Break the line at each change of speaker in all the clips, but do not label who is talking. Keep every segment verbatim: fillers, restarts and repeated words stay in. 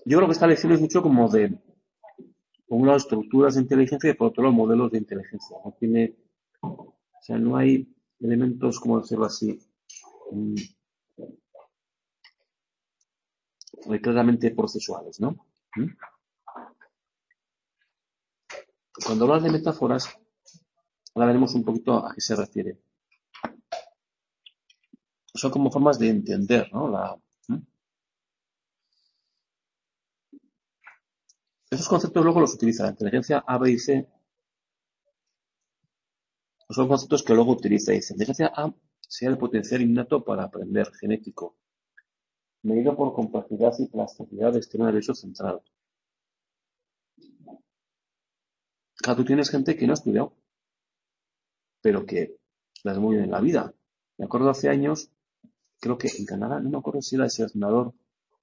Yo creo que esta lección es mucho como de, por un lado, estructuras de inteligencia y por otro lado, modelos de inteligencia. No tiene, o sea, no hay elementos, como decirlo así, mm, claramente procesuales, ¿no? ¿Mm? Cuando hablas de metáforas, ahora veremos un poquito a qué se refiere. Son como formas de entender, ¿no? La, ¿Mm? Esos conceptos luego los utiliza la inteligencia A, B y C. Son conceptos que luego utiliza. Dice, inteligencia A sea el potencial innato para aprender, genético, medido por complejidad y plasticidad del sistema nervioso central. Claro, tú tienes gente que no ha estudiado, pero que las muy bien en la vida. Me acuerdo hace años, creo que en Canadá, no me acuerdo si era el seleccionador,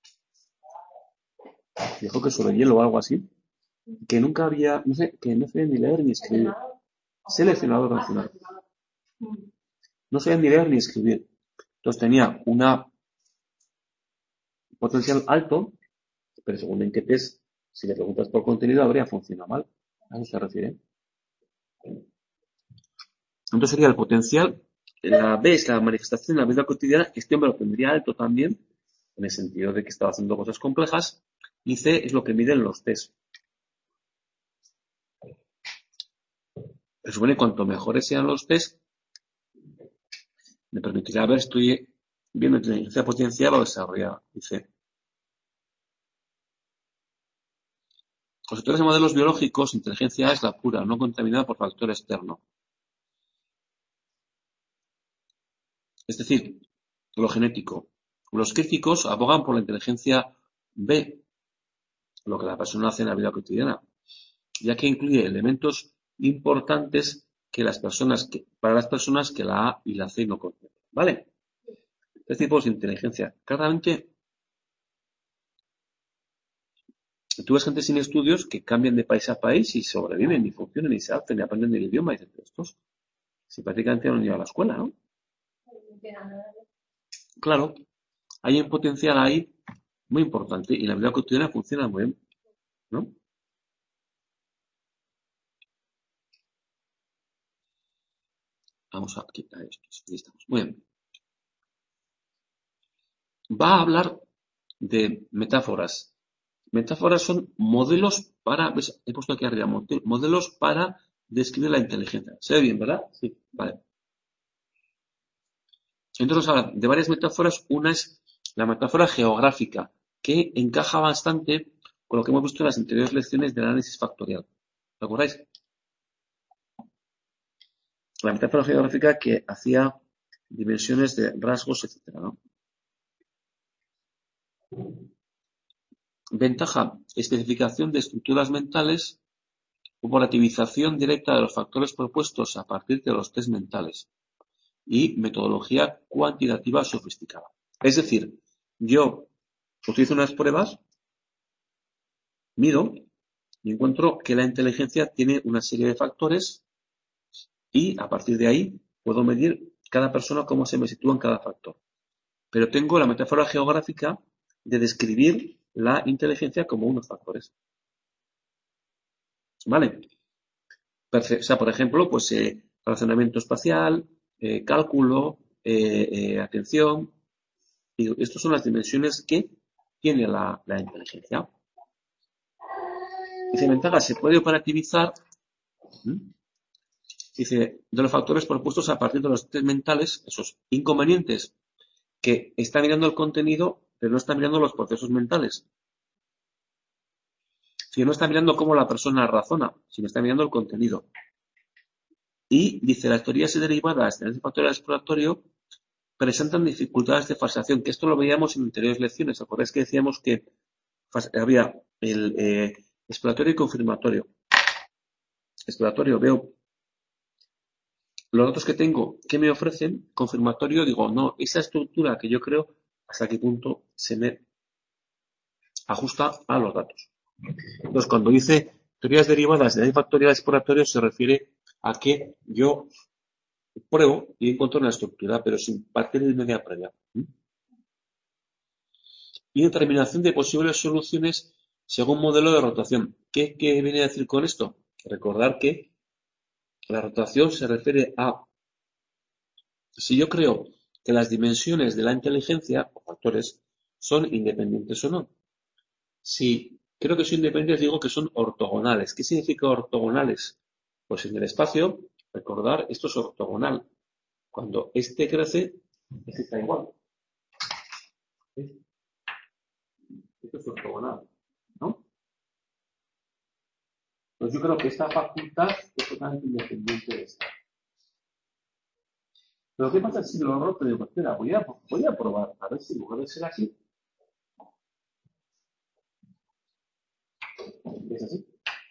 dijo que sobre hielo o algo así, que nunca había, no sé, que no sabía ni leer ni escribir. Seleccionador nacional. No sabía ni leer ni escribir. Entonces tenía una potencial alto, pero según en qué test, si le preguntas por contenido, habría funcionado mal. A eso se refiere. Entonces sería el potencial, la B es la manifestación en la vida cotidiana, este hombre lo tendría alto también, en el sentido de que estaba haciendo cosas complejas, y C es lo que miden los test. Se supone que cuanto mejores sean los test, me permitirá ver, estoy viendo inteligencia potencial o desarrollada, dice. Los sectores de modelos biológicos, inteligencia es la pura, no contaminada por factor externo. Es decir, lo genético. Los críticos abogan por la inteligencia B, lo que la persona hace en la vida cotidiana, ya que incluye elementos importantes que las personas que, para las personas que la A y la C no contemplan. ¿Vale? Tres tipos de inteligencia. Claramente, tú ves gente sin estudios que cambian de país a país y sobreviven y funcionan y se hacen y aprenden el idioma y dicen, estos, si prácticamente no han ido a la escuela, ¿no? Claro, hay un potencial ahí muy importante y la vida cotidiana funciona muy bien, ¿no? Vamos a quitar esto. Aquí estamos. Muy bien. Va a hablar de metáforas. Metáforas son modelos para, ¿ves? He puesto aquí arriba, modelos para describir la inteligencia. ¿Se ve bien, verdad? Sí, vale. Entonces habla de varias metáforas. Una es la metáfora geográfica, que encaja bastante con lo que hemos visto en las anteriores lecciones del análisis factorial. ¿Lo acordáis? La metáfora geográfica que hacía dimensiones de rasgos, etcétera, ¿no? Ventaja, especificación de estructuras mentales, operativización directa de los factores propuestos a partir de los test mentales y metodología cuantitativa sofisticada. Es decir, yo utilizo unas pruebas, mido y encuentro que la inteligencia tiene una serie de factores y a partir de ahí puedo medir cada persona cómo se me sitúa en cada factor. Pero tengo la metáfora geográfica de describir la inteligencia como unos factores. ¿Vale? O sea, por ejemplo, pues eh, razonamiento espacial, eh, cálculo, eh, eh, atención. Y estas son las dimensiones que tiene la, la inteligencia. Dice, ventaja, se puede operativizar. ¿Mm? Dice, de los factores propuestos a partir de los test mentales, esos inconvenientes, que está mirando el contenido, pero no está mirando los procesos mentales. Si no está mirando cómo la persona razona, sino está mirando el contenido. Y dice, las teorías derivadas del factorial exploratorio presentan dificultades de falseación, que esto lo veíamos en anteriores lecciones. ¿Acordáis que decíamos que había el eh, exploratorio y confirmatorio? Exploratorio, veo los datos que tengo, ¿qué me ofrecen? Confirmatorio, digo, no, esa estructura que yo creo, hasta qué punto se me ajusta a los datos. Entonces, cuando dice teorías derivadas de factorial exploratorio, se refiere a que yo pruebo y encuentro una estructura, pero sin partir de media previa. y determinación de posibles soluciones según modelo de rotación. ¿Qué, qué viene a decir con esto? Recordar que la rotación se refiere a si yo creo que las dimensiones de la inteligencia o factores son independientes o no. Si creo que son independientes, digo que son ortogonales. ¿Qué significa ortogonales? Pues en el espacio, recordar, esto es ortogonal. Cuando este crece, este está igual. ¿Sí? Esto es ortogonal, ¿no? Pues yo creo que esta facultad es totalmente independiente de esta. Pero ¿qué pasa si lo roto? Digo, espera, voy a, voy a probar, a ver si en lugar de ser así, es así.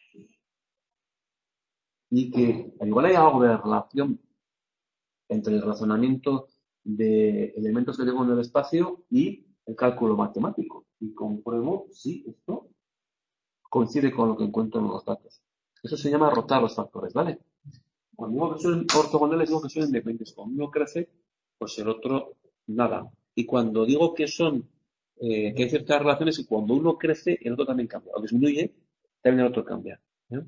Y que al igual hay algo de relación entre el razonamiento de elementos que tengo en el espacio y el cálculo matemático. Y compruebo si esto coincide con lo que encuentro en los datos. Eso se llama rotar los factores, ¿vale? Cuando digo que son ortogonales, digo que son independientes. Cuando uno crece, pues el otro nada. Y cuando digo que son, eh, que hay ciertas relaciones, y cuando uno crece, el otro también cambia. O disminuye, también el otro cambia. ¿eh?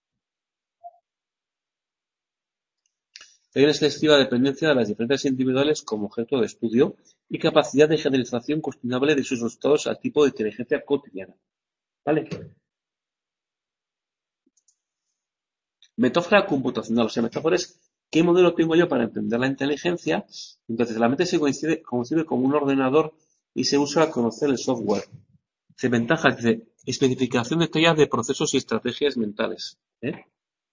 Hay una excesiva dependencia de las diferencias individuales como objeto de estudio y capacidad de generalización cuestionable de sus resultados al tipo de inteligencia cotidiana. ¿Vale? Metáfora computacional. O sea, metáfora es qué modelo tengo yo para entender la inteligencia. Entonces, la mente se concibe, concibe como un ordenador y se usa para conocer el software. Se ventaja, dice, especificación detallada de procesos y estrategias mentales. ¿eh?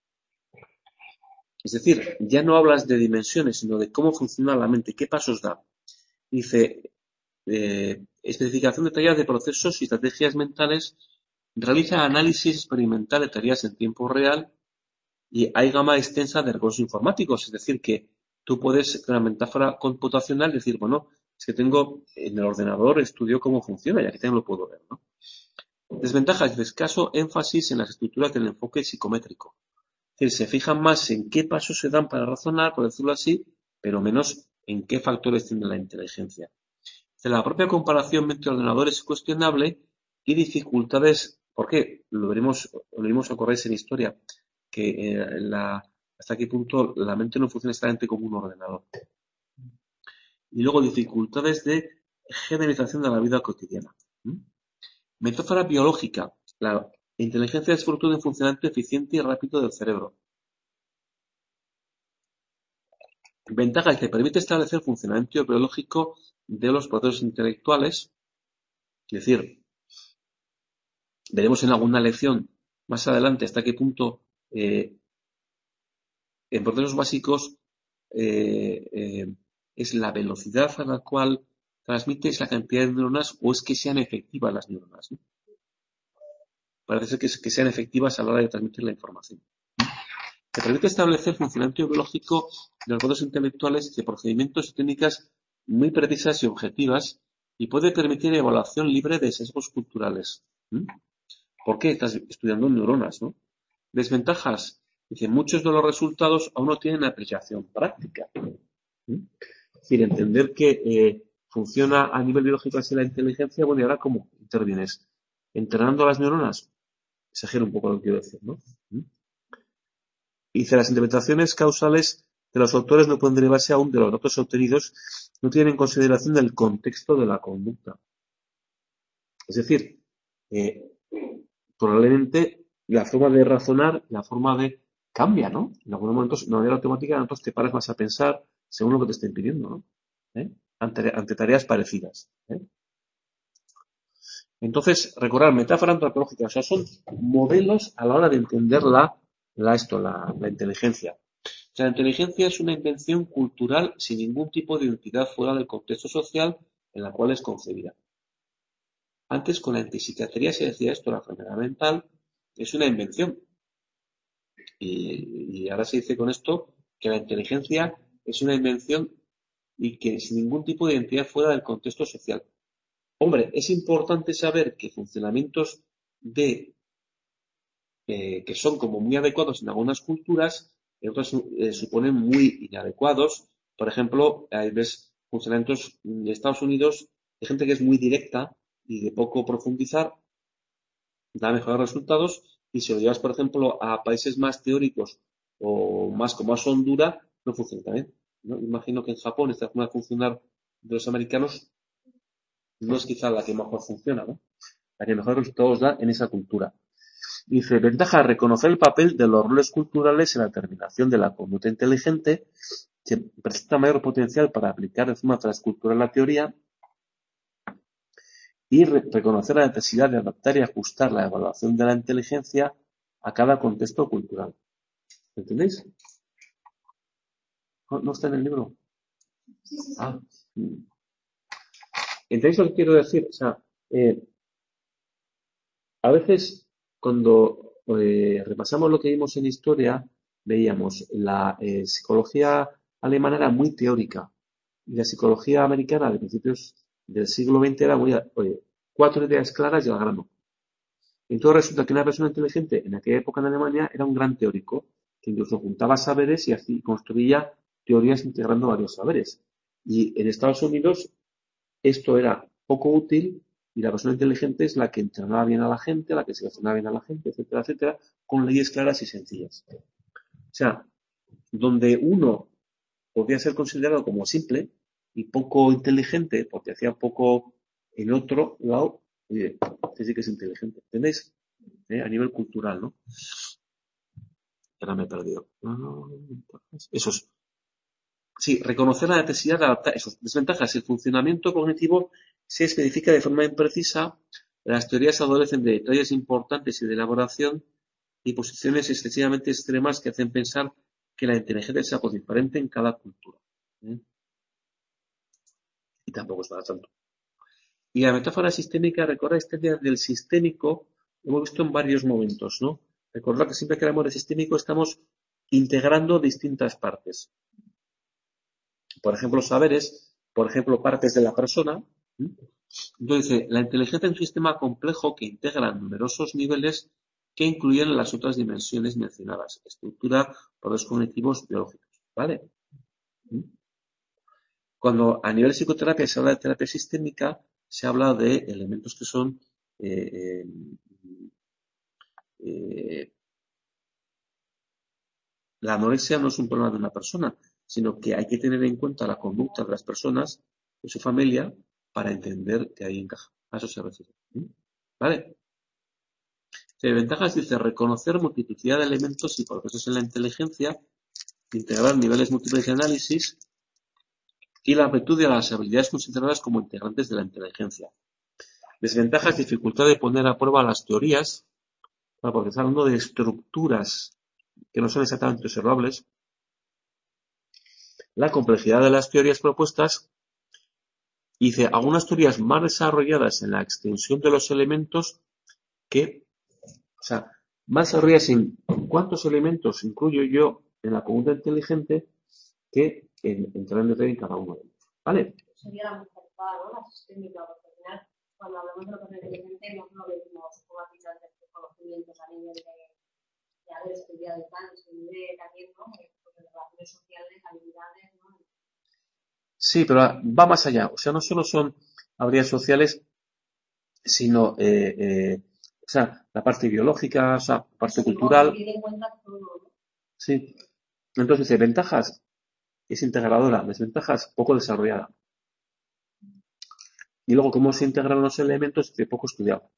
Es decir, ya no hablas de dimensiones, sino de cómo funciona la mente, qué pasos da. Dice, eh, especificación detallada de procesos y estrategias mentales, realiza análisis experimental de tareas en tiempo real y hay gama extensa de recursos informáticos. Es decir, que tú puedes, con la metáfora computacional, decir, bueno, es que tengo en el ordenador, estudio cómo funciona, ya que también lo puedo ver, ¿no? Desventajas de escaso énfasis en las estructuras del enfoque psicométrico. Es decir, se fijan más en qué pasos se dan para razonar, por decirlo así, pero menos en qué factores tiene la inteligencia. La propia comparación entre ordenadores es cuestionable y dificultades, ¿por qué? Lo veremos, lo veremos a correr en historia, que eh, la, hasta qué punto la mente no funciona exactamente como un ordenador. Y luego dificultades de generalización de la vida cotidiana. ¿Mm? Metáfora biológica. La inteligencia es fruto de un funcionamiento eficiente y rápido del cerebro. Ventaja que permite establecer el funcionamiento biológico de los procesos intelectuales, es decir, veremos en alguna lección más adelante hasta qué punto eh, en procesos básicos eh, eh, es la velocidad a la cual transmites la cantidad de neuronas o es que sean efectivas las neuronas. ¿no? Parece ser que, que sean efectivas a la hora de transmitir la información. Que permite establecer funcionamiento biológico de los procesos intelectuales de procedimientos y técnicas muy precisas y objetivas y puede permitir evaluación libre de sesgos culturales. ¿Mm? ¿Por qué? Estás estudiando neuronas, ¿no? Desventajas. Dice, muchos de los resultados aún no tienen aplicación práctica. ¿Mm? Es decir, entender que eh, funciona a nivel biológico así la inteligencia, bueno, y ahora ¿cómo intervienes? ¿Entrenando a las neuronas? Exagero un poco lo que quiero decir, ¿no? ¿Mm? Dice, las interpretaciones causales de los autores no pueden derivarse aún de los datos obtenidos, no tienen en consideración el contexto de la conducta. Es decir, eh, probablemente la forma de razonar, la forma de cambia, ¿no? En algunos momentos, de manera automática, en otros te paras más a pensar según lo que te estén pidiendo, ¿no? ¿Eh? Ante, ante tareas parecidas. ¿eh? Entonces, recordar, metáfora antropológica, o sea, son modelos a la hora de entender la, la, esto, la, la inteligencia. O sea, la inteligencia es una invención cultural sin ningún tipo de identidad fuera del contexto social en la cual es concebida. Antes, con la antipsiquiatría se decía esto, la enfermedad mental es una invención. Y, y ahora se dice con esto que la inteligencia es una invención y que sin ningún tipo de identidad fuera del contexto social. Hombre, es importante saber que funcionamientos de eh, que son como muy adecuados en algunas culturas, en otras eh, suponen muy inadecuados. Por ejemplo, hay ves funcionamientos de Estados Unidos de gente que es muy directa y de poco profundizar da mejores resultados, y si lo llevas, por ejemplo, a países más teóricos o más como es Honduras, no funciona también, ¿no? Imagino que en Japón esta forma de funcionar de los americanos no es quizá la que mejor funciona, ¿no? La que mejor resultados da en esa cultura. Dice, ventaja, reconocer el papel de los roles culturales en la determinación de la conducta inteligente, que presenta mayor potencial para aplicar de forma transcultural la teoría, y re- reconocer la necesidad de adaptar y ajustar la evaluación de la inteligencia a cada contexto cultural. ¿Entendéis? ¿No, no está en el libro? Ah. mm. ¿Entendéis lo que quiero decir? O sea, eh, a veces cuando eh, repasamos lo que vimos en historia, veíamos la eh, psicología alemana era muy teórica y la psicología americana de principios del siglo veinte era muy, oye, cuatro ideas claras y al grano. Entonces resulta que una persona inteligente en aquella época en Alemania era un gran teórico que incluso juntaba saberes y así construía teorías integrando varios saberes. Y en Estados Unidos esto era poco útil y la persona inteligente es la que entrenaba bien a la gente, la que seleccionaba bien a la gente, etcétera, etcétera, con leyes claras y sencillas. O sea, donde uno podía ser considerado como simple y poco inteligente, porque hacía poco el otro lado, oye, este sí que es inteligente, ¿entendéis? ¿Eh? A nivel cultural, ¿no? Ahora me he perdido. Eso es. Sí, reconocer la necesidad de adaptar esas desventajas. El funcionamiento cognitivo se especifica de forma imprecisa. Las teorías adolecen de detalles importantes y de elaboración y posiciones excesivamente extremas que hacen pensar que la inteligencia es algo diferente en cada cultura. ¿eh? Y tampoco es para tanto. Y la metáfora sistémica, recordad esta idea del sistémico, lo hemos visto en varios momentos, ¿no? Recordad que siempre que hablamos de sistémico estamos integrando distintas partes. Por ejemplo, saberes, por ejemplo, partes de la persona. Entonces, la inteligencia es un sistema complejo que integra numerosos niveles que incluyen las otras dimensiones mencionadas, estructura, procesos cognitivos, biológicos, ¿vale? Cuando a nivel de psicoterapia se habla de terapia sistémica, se habla de elementos que son eh, eh, la anorexia no es un problema de una persona, sino que hay que tener en cuenta la conducta de las personas, de su familia, para entender que ahí encaja. A eso se refiere. ¿Vale? De ventajas dice reconocer multiplicidad de elementos y procesos en la inteligencia, integrar niveles múltiples de análisis y la amplitud de las habilidades consideradas como integrantes de la inteligencia. Desventajas, dificultad de poner a prueba las teorías, porque está hablando de estructuras que no son exactamente observables, la complejidad de las teorías propuestas, y dice algunas teorías más desarrolladas en la extensión de los elementos que, o sea, más desarrolladas en cuántos elementos incluyo yo en la conducta inteligente que en entrar en detalle en cada uno de ellos. ¿Vale?
Sería la más adecuada, ¿no? La sistémica, porque al final, cuando hablamos de lo que es inteligente, no lo vemos como aplicantes de conocimientos a nivel de, de haber estudiado y tal, sino de también, ¿no? De, de relaciones sociales, habilidades, ¿no?
Sí, pero va más allá. O sea, no solo son habilidades sociales, sino, eh, eh, o sea, la parte biológica, o sea, la parte cultural.
Tiene en cuenta todo, ¿no?
Sí. Entonces, dice, ventajas es integradora, desventajas poco desarrollada. Y luego, cómo se integran los elementos, de poco estudiado.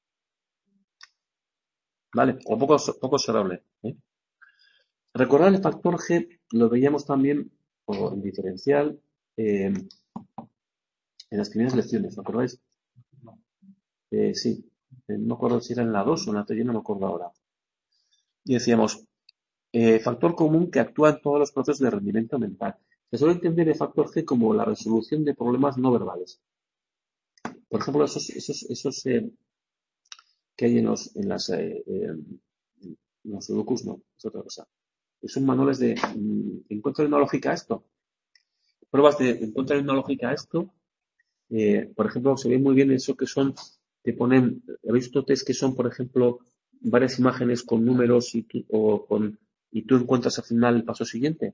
¿Vale? O poco, poco observable. ¿eh? Recordar el factor G lo veíamos también, o en diferencial, eh, en las primeras lecciones, ¿lo acordáis? Eh, sí, eh, no me acuerdo si era en la dos o en la tres, no me acuerdo ahora. Y decíamos, eh, factor común que actúa en todos los procesos de rendimiento mental. Se suele entender el factor G como la resolución de problemas no verbales. Por ejemplo, esos, esos, esos eh, que hay en los, en las, eh, eh, en los sudokus, no, es otra cosa. Son manuales de, mm, encuentra una lógica a esto. Pruebas de, encuentra una lógica a esto. Eh, por ejemplo, se ve muy bien eso que son, te ponen, ¿habéis visto test que son, por ejemplo, varias imágenes con números y tú, o con, y tú encuentras al final el paso siguiente?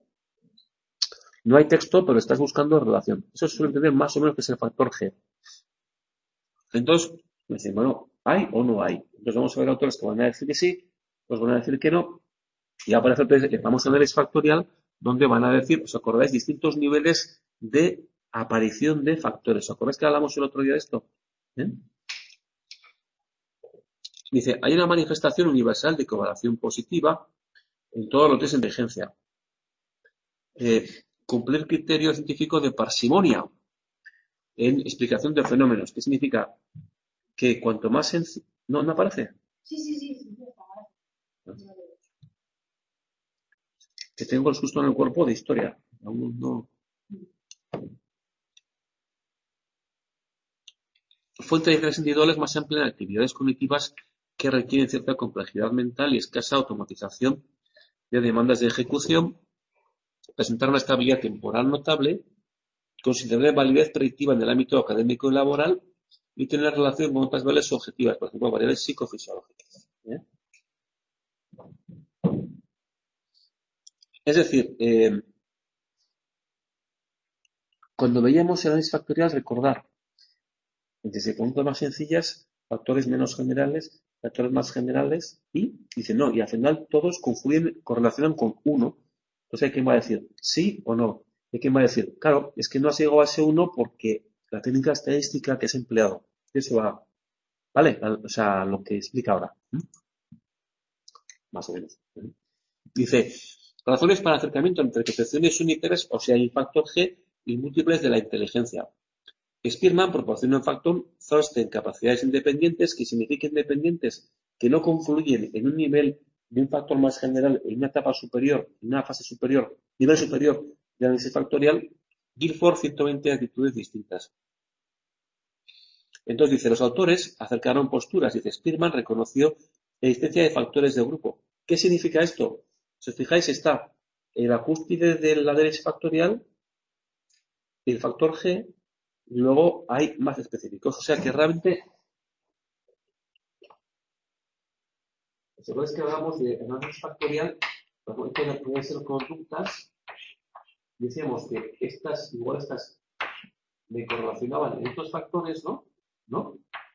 No hay texto, pero estás buscando relación. Eso se suele entender más o menos que es el factor G. Entonces, me dicen, bueno, ¿hay o no hay? Entonces vamos a ver autores que van a decir que sí, pues van a decir que no. Y aparece el famoso análisis factorial, donde van a decir, ¿os acordáis? Distintos niveles de aparición de factores. ¿Os acordáis que hablamos el otro día de esto? ¿Eh? Dice, hay una manifestación universal de correlación positiva en todos los test de inteligencia. Eh, cumplir criterio científico de parsimonia en explicación de fenómenos. ¿Qué significa? Que cuanto más sencillo... ¿No, ¿No aparece?
Sí, sí, sí, sí, sí, está
¿No? Que tengo el susto en el cuerpo de historia. Aún no... Fuente de interés individual es más amplia en actividades cognitivas que requieren cierta complejidad mental y escasa automatización de demandas de ejecución, presentar una estabilidad temporal notable, considerable validez predictiva en el ámbito académico y laboral y tener relación con otras variables objetivas, por ejemplo, variables psicofisiológicas. ¿Eh? Es decir, eh, cuando veíamos el análisis factorial, recordar desde preguntas más sencillas, factores menos generales, factores más generales y dice no, y al final todos confluyen, correlacionan con uno. Entonces hay quien va a decir sí o no. Hay quien va a decir, claro, es que no has llegado a ese uno porque la técnica estadística que has empleado. Eso va, ¿vale? O sea, lo que explica ahora. ¿Mm? Más o menos. Dice, razones para acercamiento entre percepciones unitarias, o sea, hay factor G y múltiples de la inteligencia. Spearman proporciona un factor Thorsten capacidades independientes que significa independientes que no confluyen en un nivel de un factor más general en una etapa superior, en una fase superior, nivel superior de análisis factorial, Guilford ciento veinte actitudes distintas. Entonces dice, los autores acercaron posturas, dice, Spearman reconoció la existencia de factores de grupo. ¿Qué significa esto? Si os fijáis, está el cúspide de la derecha factorial, el factor G, y luego hay más específicos. O sea que realmente, si veis que hablamos de análisis factorial, pueden ser conductas, decíamos que estas, igual estas, me correlacionaban en estos factores, ¿no? ¿No?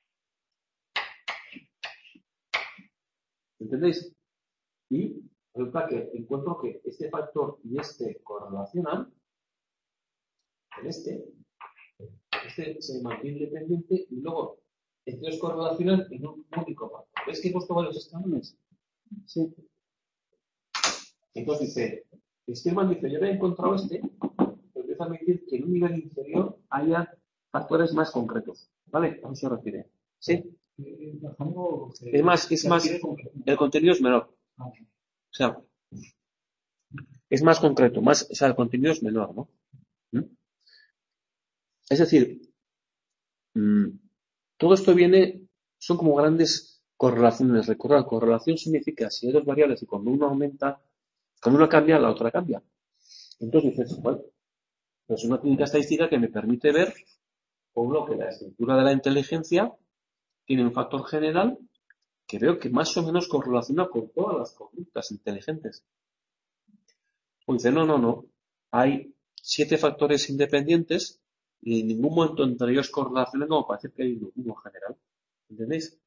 ¿Entendéis? Y resulta que encuentro que este factor y este correlacionan en este, este se mantiene independiente y luego estos correlacionan en un único factor. ¿Ves que he puesto varios escalones? Sí. Entonces dice, Spearman dice, yo he encontrado este, pero empiezo a admitir que en un nivel inferior haya factores más concretos. ¿Vale? ¿A qué se refiere? ¿Sí? Es más, es más, el contenido es menor. O sea, es más concreto, más, o sea, el contenido es menor, ¿no? ¿Mm? Es decir, mmm, todo esto viene, son como grandes correlaciones. Recordad, correlación significa si hay dos variables y cuando una aumenta, cuando una cambia, la otra cambia. Entonces dices, bueno, pues es una técnica estadística que me permite ver, por uno, que la estructura de la inteligencia tiene un factor general que veo que más o menos correlaciona con todas las conductas inteligentes. O dice, no, no, no. Hay siete factores independientes y en ningún momento entre ellos correlacionan como parece que hay uno general. ¿Entendéis?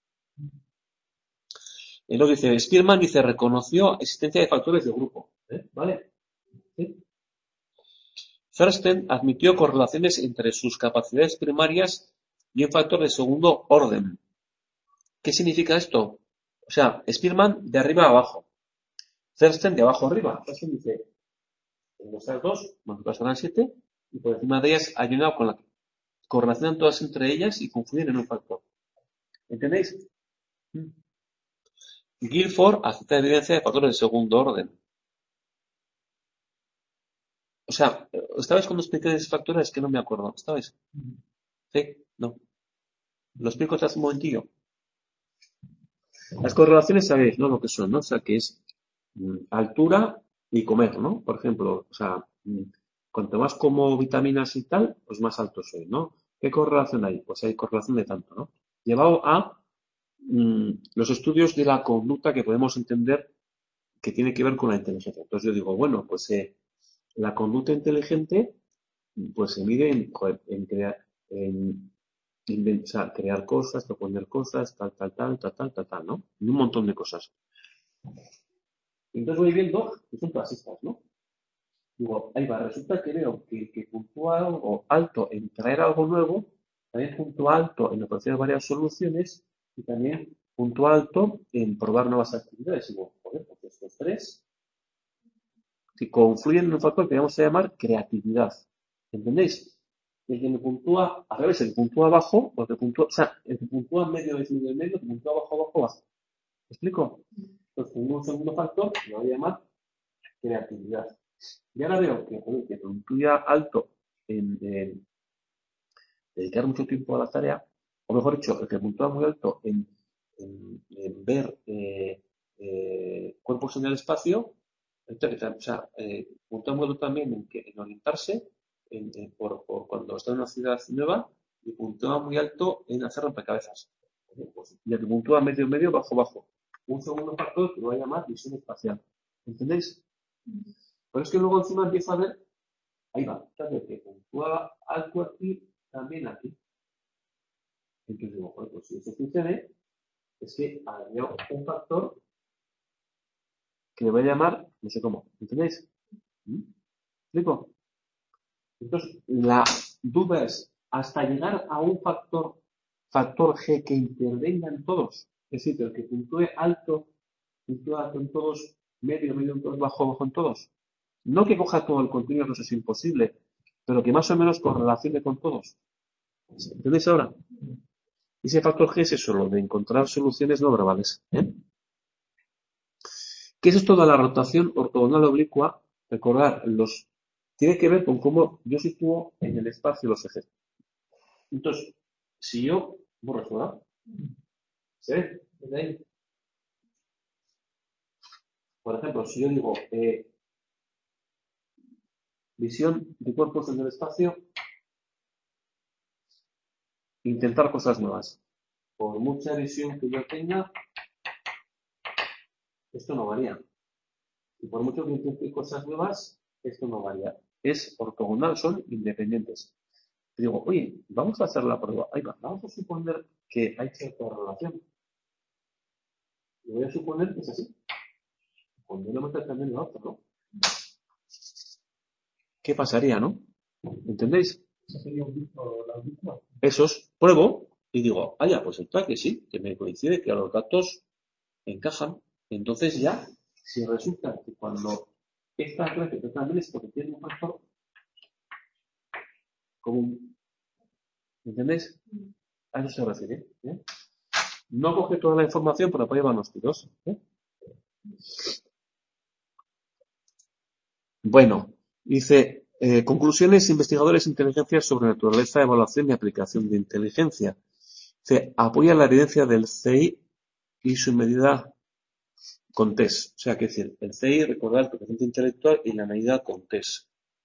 Entonces dice, Spearman dice, reconoció existencia de factores de grupo. ¿Eh? ¿Vale? ¿Sí? Thorsten admitió correlaciones entre sus capacidades primarias y un factor de segundo orden. ¿Qué significa esto? O sea, Spearman de arriba a abajo. Thorsten de abajo a arriba. Thorsten dice, en estas dos, multiplican siete, y por encima de ellas hay una con la que correlacionan todas entre ellas y confluyen en un factor. ¿Entendéis? Guilford acepta evidencia de factores de segundo orden. O sea, ¿estabais cuando expliqué esos factores? Es que no me acuerdo. ¿Estabais? ¿Sí? No. Lo explico hace un momentillo. Las correlaciones sabéis, ¿no? Lo que son, ¿no? O sea, que es mm, altura y comer, ¿no? Por ejemplo, o sea, mm, cuanto más como vitaminas y tal, pues más alto soy, ¿no? ¿Qué correlación hay? Pues hay correlación de tanto, ¿no? Llevado a mm, los estudios de la conducta que podemos entender que tiene que ver con la inteligencia. Entonces yo digo, bueno, pues eh, la conducta inteligente pues se mide en, joder, en, crea- en Inven- o sea, crear cosas, proponer cosas, tal, tal, tal, tal, tal, tal, tal, ¿no? Y un montón de cosas. Entonces voy viendo que son todas estas, ¿no? Digo, ahí va, resulta que veo que el que puntúa algo alto en traer algo nuevo, también puntúa alto en ofrecer varias soluciones y también puntúa alto en probar nuevas actividades. Digo, joder, pues estos tres, si confluyen en un factor que vamos a llamar creatividad. ¿Entendéis? El que me puntúa, al revés, el que puntúa abajo, o el que puntúa, o sea, el que puntúa medio es medio, medio, el que puntúa abajo, abajo, abajo. ¿Me explico? Entonces, tengo un segundo factor que lo voy a llamar creatividad. Y ahora veo que, joder, que puntúa alto en, en dedicar mucho tiempo a la tarea, o mejor dicho, el que puntúa muy alto en, en, en ver eh, eh, cuerpos en el espacio, entonces, o sea, eh, puntúa muy alto también en, que, en orientarse en, en- por, por cuando está en una ciudad nueva y puntúa muy alto en hacer rompecabezas. Pues, y el que puntúa medio, medio, bajo, bajo. Un segundo factor que lo voy a llamar visión espacial. ¿Entendéis? Pero es que luego encima empiezo a ver, ahí va, fíjate que puntúa alto aquí, también aquí. Entonces digo, joder, pues si eso sucede, es que había un factor que le voy a llamar, no sé cómo, ¿entendéis? ¿Mm? ¿Explico? Entonces, la duda es, hasta llegar a un factor, factor G que intervenga en todos, es decir, el que puntúe alto, puntúe alto en todos, medio, medio en todos, bajo, bajo en todos. No que coja todo el contenido, no es imposible, pero que más o menos correlacione con todos. ¿Entendéis ahora? Y ese factor G es eso, lo de encontrar soluciones no verbales. ¿eh? ¿Qué es esto de la rotación ortogonal oblicua? Recordar, los, tiene que ver con cómo yo sitúo en el espacio los ejes. Entonces, si yo borro esto, ¿verdad? ¿Se ve? ¿Desde ahí? Por ejemplo, si yo digo eh, visión de cuerpos en el espacio, intentar cosas nuevas. Por mucha visión que yo tenga, esto no varía. Y por mucho que intente cosas nuevas, esto no varía. Es ortogonal, son independientes. Y digo, oye, vamos a hacer la prueba. Ahí va, vamos a suponer que hay cierta relación. Y voy a suponer que es así. Cuando uno mete también la otra, ¿no? ¿Qué pasaría, no? ¿Entendéis? Esos, pruebo y digo, ah, ya, pues está que sí, que me coincide que los datos encajan. Entonces ya, si resulta que cuando esta clase también es porque tiene un factor común, ¿entendéis? A eso se refiere. ¿eh? No coge toda la información, pero puede llevar los tiros. ¿eh? Bueno, dice, eh, conclusiones, investigadores, inteligencia sobre naturaleza, evaluación y aplicación de inteligencia. Dice, apoya la evidencia del C I y su medida con test. O sea, que decir, el C I, recordar el coeficiente intelectual y la medida con test.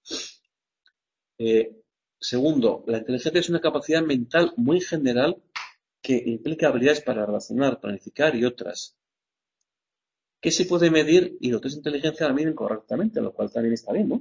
Eh, segundo, la inteligencia es una capacidad mental muy general que implica habilidades para razonar, planificar y otras. ¿Qué se puede medir? Y los test de inteligencia la miden correctamente, lo cual también está bien, ¿no?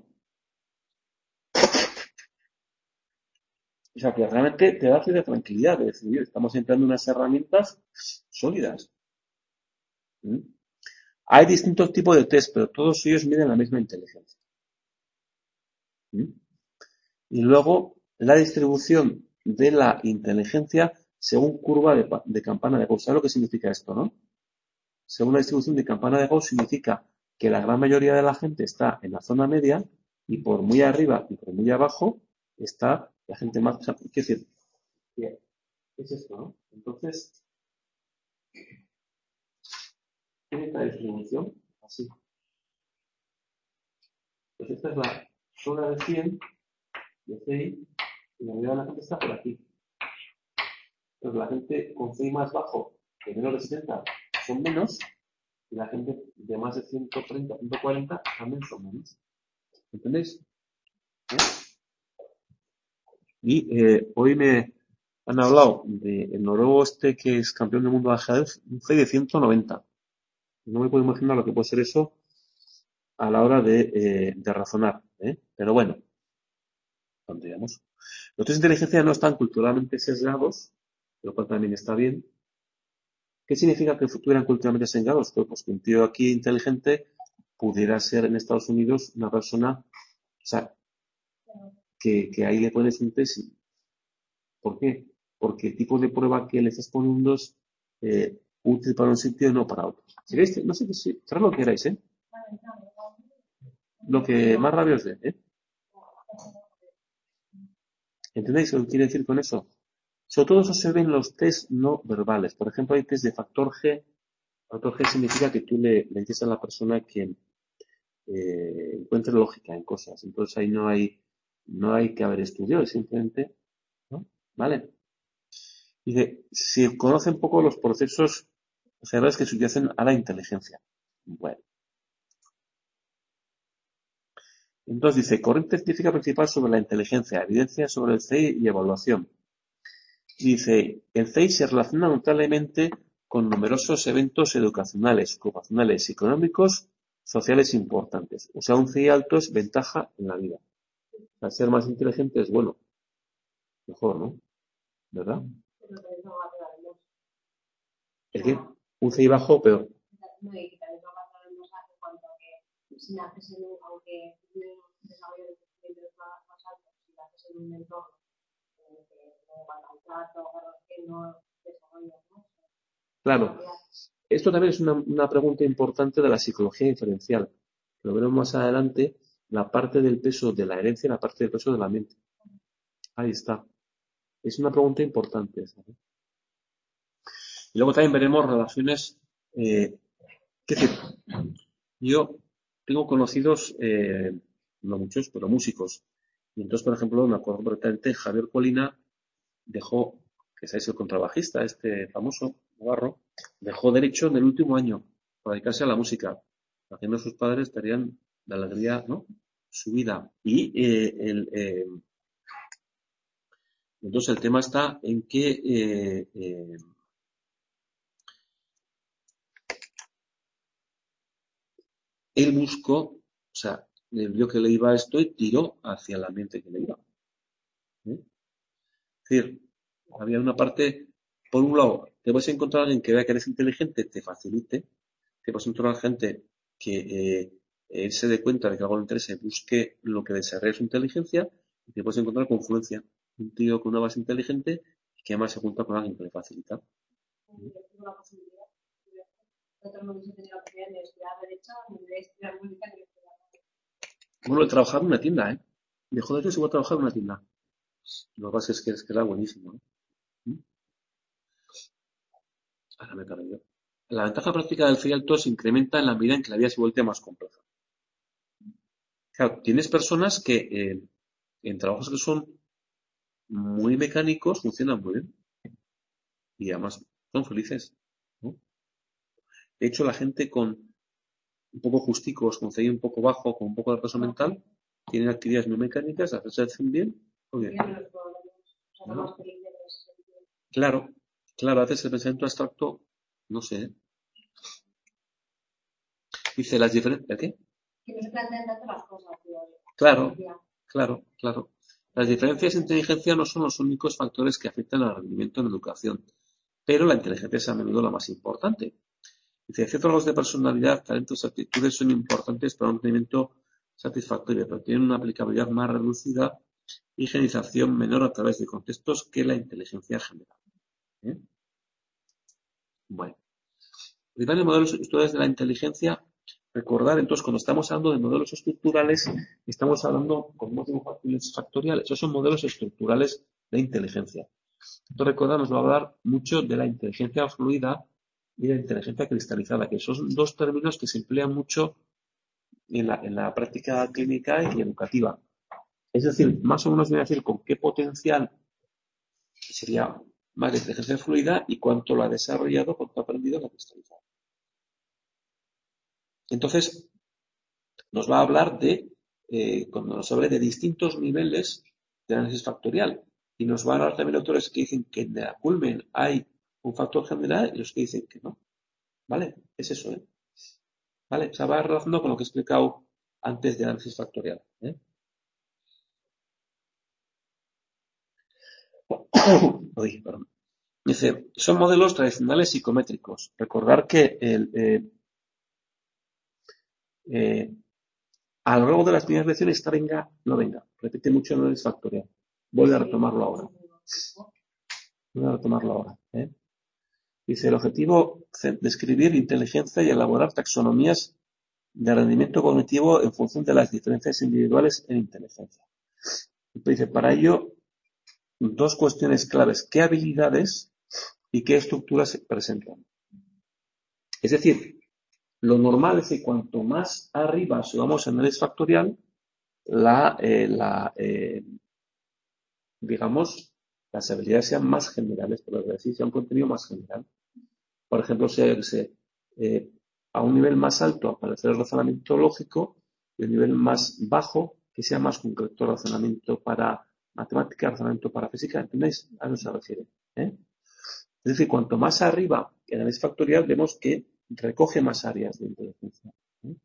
O sea, que realmente te da cierta tranquilidad de decir, estamos empleando unas herramientas sólidas. ¿Mm? Hay distintos tipos de test, pero todos ellos miden la misma inteligencia. ¿Mm? Y luego, la distribución de la inteligencia según curva de, de campana de Gauss. ¿Sabes lo que significa esto, no? Según la distribución de campana de Gauss significa que la gran mayoría de la gente está en la zona media y por muy arriba y por muy abajo está la gente más... O sea, ¿qué decir? ¿Qué es esto, no? Entonces, tiene esta distribución así. Pues esta es la zona de cien de C I y la mayoría de la gente está por aquí. Entonces, la gente con C I más bajo, de menos de setenta, son menos, y la gente de más de ciento treinta, ciento cuarenta también son menos. ¿Entendéis? ¿Eh? Y eh, hoy me han hablado del noruego este que es campeón del mundo de ajedrez, un C I de ciento noventa. No me puedo imaginar lo que puede ser eso a la hora de, eh, de razonar. ¿eh? Pero bueno, cuando digamos. Los test de inteligencia no están culturalmente sesgados, lo cual también está bien. ¿Qué significa que estuvieran culturalmente sesgados? Pues que un tío aquí inteligente pudiera ser en Estados Unidos una persona, o sea, que, que ahí le pones un test. y- ¿Por qué? Porque el tipo de prueba que le estás poniendo es eh, útil para un sitio y no para otro. Si queréis, no sé si, traed lo que queráis, ¿eh? Lo que más rabia os dé, ¿eh? ¿Entendéis lo que quiere decir con eso? Sobre todo eso se ve en los test no verbales. Por ejemplo, hay test de factor G. Factor G significa que tú le, le dices a la persona que eh, encuentre lógica en cosas. Entonces ahí no hay, no hay que haber estudiado, es simplemente, ¿no? ¿Vale? Dice, si conoce un poco los procesos cerebrales que subyacen a la inteligencia. Bueno. Entonces dice, corriente científica principal sobre la inteligencia, evidencia sobre el C I y evaluación. Y dice, el C I se relaciona notablemente con numerosos eventos educacionales, ocupacionales, económicos, sociales importantes. O sea, un C I alto es ventaja en la vida. Al ser más inteligente es bueno. Mejor, ¿no? ¿Verdad?
Pero que eso va a quedar en dos.
Es que un C I bajo, peor.
No, y que también va a pasar en dos en cuanto a que si naces en un, aunque tienes un desarrollo de conocimientos más, más alto, si naces en un entorno en el que no va a trato, que no desarrollas, ¿no?
Claro. Esto también es una, una pregunta importante de la psicología diferencial. Lo veremos más adelante, la parte del peso de la herencia y la parte del peso de la mente. Ahí está. Es una pregunta importante. ¿Sabes? Y luego también veremos relaciones. Eh, ¿qué decir? Yo tengo conocidos, eh, no muchos, pero músicos. Y entonces, por ejemplo, me acuerdo perfectamente, Javier Colina dejó, que es el contrabajista, este famoso, Navarro, dejó derecho en el último año para dedicarse a la música. Haciendo sus padres estarían de alegría, ¿no? Su vida. Y eh, el, eh, entonces el tema está en que eh, eh, él buscó, o sea, vio que le iba esto y tiró hacia el ambiente que le iba. ¿eh? Es decir, había una parte, por un lado, te vas a encontrar a alguien que vea que eres inteligente, te facilite, te vas a encontrar gente que eh, él se dé cuenta de que algo le interesa y busque lo que desarrolle su inteligencia, y te puedes encontrar confluencia. Un tío con una base inteligente que además se junta con alguien que le facilita.
Una posibilidad. Todo el mundo se tenía la oportunidad de estudiar derecho, ni de estudiar música, ni de estudiar nada.
Bueno, de trabajar en una tienda, ¿eh? Dejó de eso y se fue a trabajar en una tienda. Lo que pasa es que, es que era buenísimo, ¿no? ¿Mm? Ahora me cargo yo. La ventaja práctica del C I alto se incrementa en la medida en que la vida se vuelve más compleja. Claro, tienes personas que eh, en trabajos que son muy mecánicos funcionan muy bien y además son felices, ¿no? De hecho, la gente con un poco justicos, con C I un poco bajo, con un poco de retraso mental, tienen actividades muy mecánicas, a veces se hacen bien, muy bien.
Tienen los problemas, o sea,
¿No?
más felices en ese sentido.
Claro, claro, a veces el pensamiento abstracto, no sé. ¿eh? Dice las diferencias. ¿El qué?
Que no se plantean tanto las cosas, tío.
Claro, claro, claro. Las diferencias de inteligencia no son los únicos factores que afectan al rendimiento en educación, pero la inteligencia es a menudo la más importante. Dice, ciertos rasgos de personalidad, talentos y actitudes son importantes para un rendimiento satisfactorio, pero tienen una aplicabilidad más reducida y higienización menor a través de contextos que la inteligencia general. ¿eh? Bueno, principales modelos estructurales de la inteligencia. Recordar, entonces, cuando estamos hablando de modelos estructurales, estamos hablando, como hemos dibujado factoriales, esos son modelos estructurales de inteligencia. Entonces, recordar, nos va a hablar mucho de la inteligencia fluida y de la inteligencia cristalizada, que son dos términos que se emplean mucho en la, en la práctica clínica y educativa. Es decir, más o menos viene a decir con qué potencial sería más de inteligencia fluida y cuánto lo ha desarrollado, cuánto ha aprendido la cristalizada. Entonces, nos va a hablar de, eh, cuando nos hable de distintos niveles de análisis factorial. Y nos va a hablar también autores que dicen que en la culmen hay un factor general y los que dicen que no. ¿Vale? Es eso, ¿eh? ¿Vale? O sea, va relacionado con lo que he explicado antes de análisis factorial. ¿eh? Uy, perdón. Dice, son modelos tradicionales psicométricos. Recordar que el, eh, eh, a lo largo de las primeras lecciones está venga, no venga. Repite mucho no es factorial. Voy a retomarlo ahora. Voy a retomarlo ahora. ¿eh? Dice, el objetivo es describir inteligencia y elaborar taxonomías de rendimiento cognitivo en función de las diferencias individuales en inteligencia. Entonces dice, para ello, dos cuestiones claves. ¿Qué habilidades y qué estructuras se presentan? Es decir, lo normal es que cuanto más arriba subamos en el factorial, la, eh, la eh, digamos, las habilidades sean más generales, por decir, sea un contenido más general. Por ejemplo, se, se, eh, a un nivel más alto aparecer el razonamiento lógico y a un nivel más bajo que sea más concreto razonamiento para matemática, razonamiento para física. ¿Entendéis? A eso se refiere. ¿eh? Es decir, cuanto más arriba en el factorial vemos que recoge más áreas de inteligencia. ¿eh?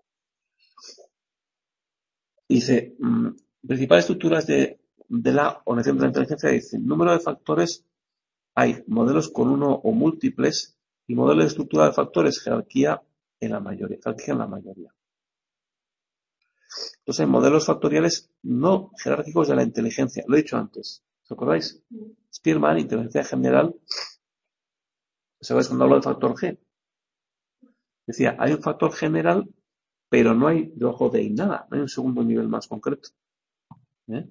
Dice, mmm, principales estructuras de, de la organización de la inteligencia, dice, número de factores, hay modelos con uno o múltiples y modelos de estructura de factores, jerarquía en la mayoría, jerarquía en la mayoría. Entonces hay modelos factoriales no jerárquicos de la inteligencia, lo he dicho antes, ¿os acordáis? Spearman, inteligencia general, ¿sabéis cuando hablo del factor G? Decía, hay un factor general, pero no hay debajo de ahí nada, no hay un segundo nivel más concreto. ¿eh?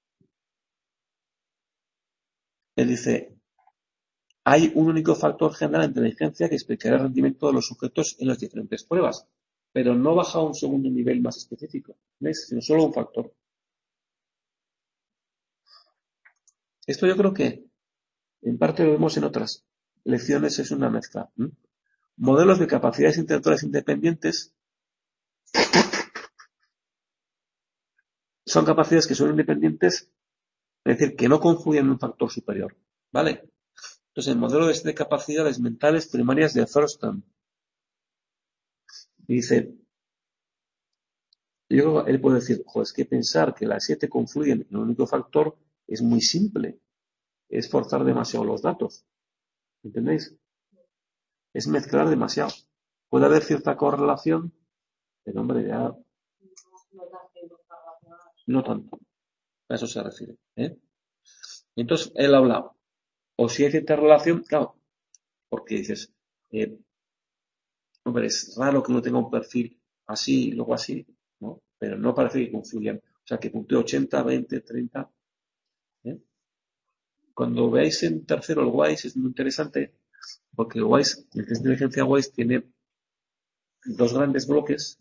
Él dice, hay un único factor general de inteligencia que explicará el rendimiento de los sujetos en las diferentes pruebas, pero no baja a un segundo nivel más específico, ¿ves? Sino solo un factor. Esto yo creo que en parte lo vemos en otras lecciones, es una mezcla. ¿eh? Modelos de capacidades intelectuales independientes son capacidades que son independientes, es decir, que no confluyen en un factor superior, ¿vale? Entonces, el modelo de capacidades mentales primarias de Thurston dice, yo creo que él puede decir, joder, es que pensar que las siete confluyen en un único factor es muy simple, es forzar demasiado los datos, ¿entendéis? Es mezclar demasiado. Puede haber cierta correlación, pero hombre, ya no tanto. A eso se refiere. ¿eh? Entonces, él habla, o si hay cierta relación, claro, porque dices, eh, hombre, es raro que uno tenga un perfil así y luego así, ¿no? Pero no parece que confluyan. O sea, que puntee ochenta, veinte, treinta. ¿eh? Cuando veáis en tercero el WISE es muy interesante, porque el WISE, el test de inteligencia WISE tiene dos grandes bloques,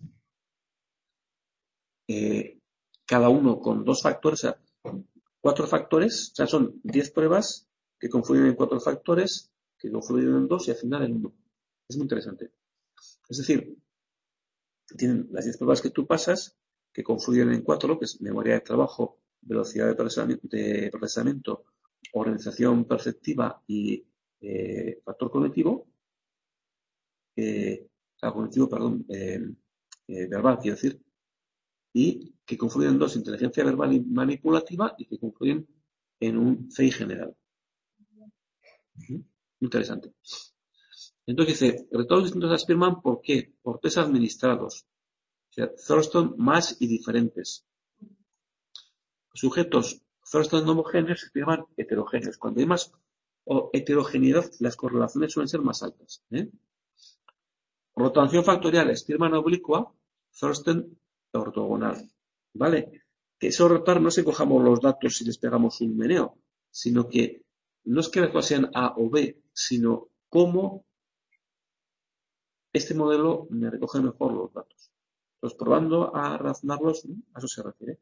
eh, cada uno con dos factores, o sea, cuatro factores, o sea, son diez pruebas que confluyen en cuatro factores, que confluyen en dos y al final en uno. Es muy interesante. Es decir, tienen las diez pruebas que tú pasas, que confluyen en cuatro, que es memoria de trabajo, velocidad de procesamiento, de procesamiento organización perceptiva y eh, factor cognitivo, eh, o cognitivo, perdón, eh, eh, verbal, quiero decir, y que confluyen en dos, inteligencia verbal y manipulativa, y que confluyen en un C I general. ¿Mm? Interesante. Entonces dice, retornos distintos a Spearman, ¿por qué? Por test administrados. O sea, Thurston más y diferentes. Sujetos Thurston no homogéneos se llaman heterogéneos. Cuando hay más o heterogeneidad, las correlaciones suelen ser más altas. ¿eh? Rotación factorial, Spearman oblicua, Thurston ortogonal. ¿Vale? Que eso rotar no es que cojamos los datos y les pegamos un meneo, sino que no es que las cosas sean A o B, sino cómo este modelo me recoge mejor los datos. Entonces, probando a razonarlos, a eso se refiere.